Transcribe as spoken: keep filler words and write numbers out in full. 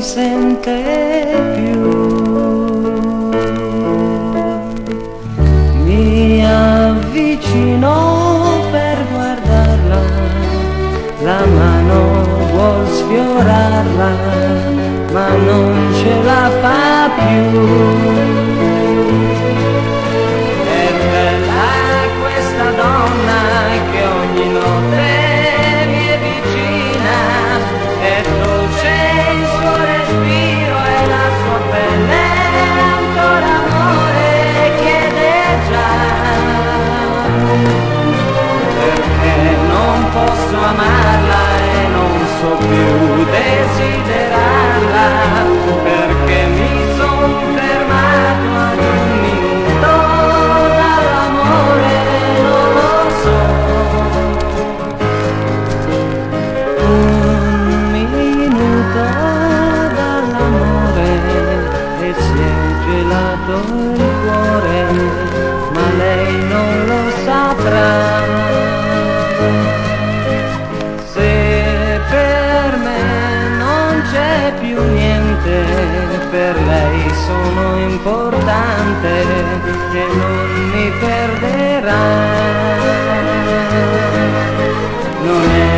sente più. Mi avvicino per guardarla, la mano vuol sfiorarla, ma non ce la fa più. È bella questa donna che ogni notte mi è vicina, è dolce il suo respiro e la sua pelle ancora amore chiede già. Perché non posso amarla e non so più desiderarla, perché mi son fermato ad un minuto dall'amore, non lo so. Un minuto dall'amore e si è gelato il cuore, ma lei non lo saprà. Più niente, per lei sono importante e non mi perderà. Non è